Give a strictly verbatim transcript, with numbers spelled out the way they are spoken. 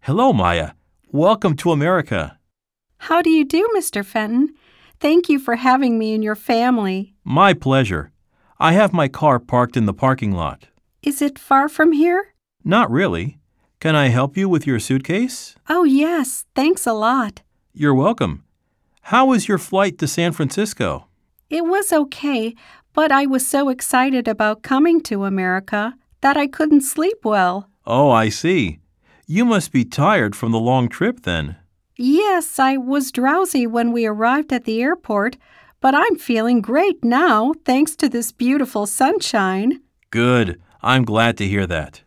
Hello, Maya. Welcome to America. How do you do, Mister Fenton? Thank you for having me in your family. My pleasure. I have my car parked in the parking lot. Is it far from here? Not really. Can I help you with your suitcase? Oh, yes. Thanks a lot. You're welcome. How was your flight to San Francisco? It was okay, but I was so excited about coming to America that I couldn't sleep well. Oh, I see. You must be tired from the long trip then. Yes, I was drowsy when we arrived at the airport, but I'm feeling great now thanks to this beautiful sunshine. Good. I'm glad to hear that.